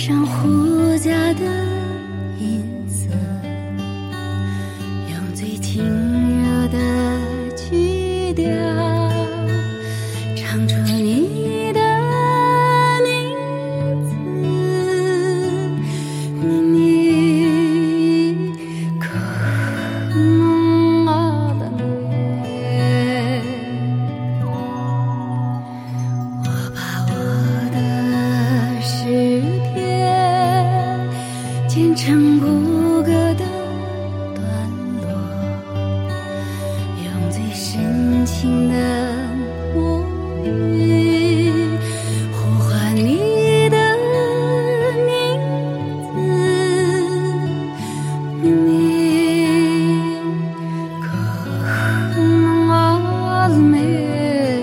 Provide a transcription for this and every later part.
上胡家的音色，用最轻柔的曲调唱出你的名字。你可我的美，我把我的诗篇剪成5个的段落，用最深情的母语呼唤你的名字。你可我的美，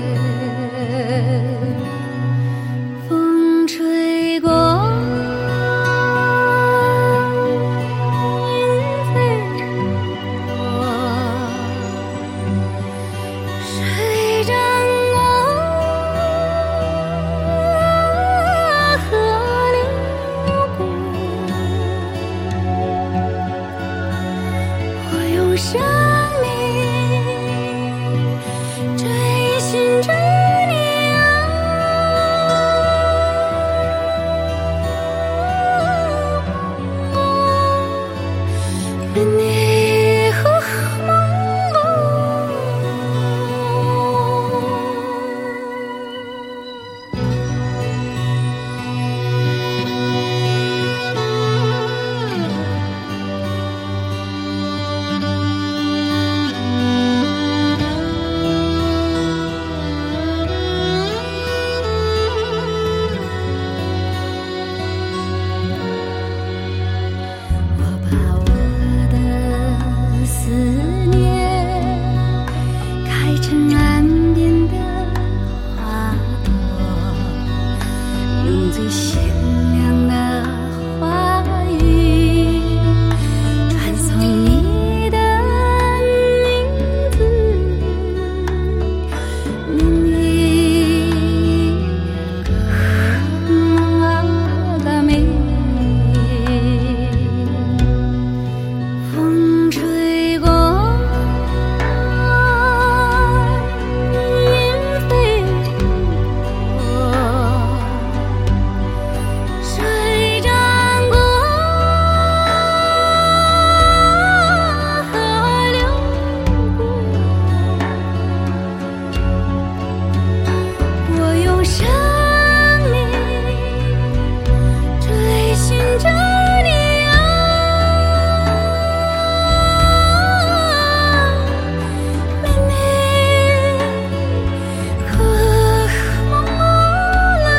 风吹过云飞过，水涨过河流过，我用生命追寻着你啊，你和最鲜亮的话语传送你的名字。你可我的美，风吹过云飞过，水涨过河流过，我用生命追寻着你啊，你可我的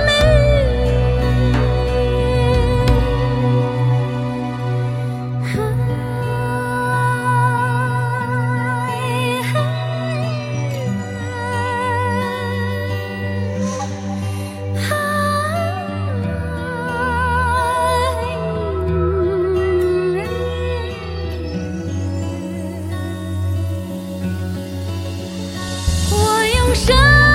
我用生